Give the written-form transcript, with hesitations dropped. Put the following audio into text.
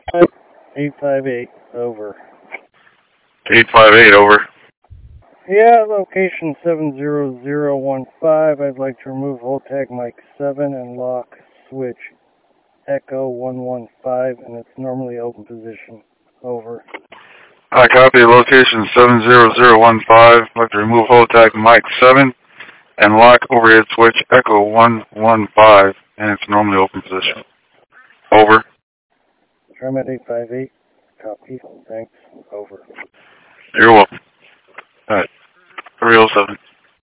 858, over. 858, over. Yeah, location 70015. I'd like to remove hold tag mic 7 and lock switch Echo 115 in its normally open position. Over. I copy location 70015. I'd like to remove hold tag mic 7 and lock overhead switch Echo 115 in its normally open position. Over. TriMet 858. Copy. Thanks. Over. You're welcome. Alright. 307.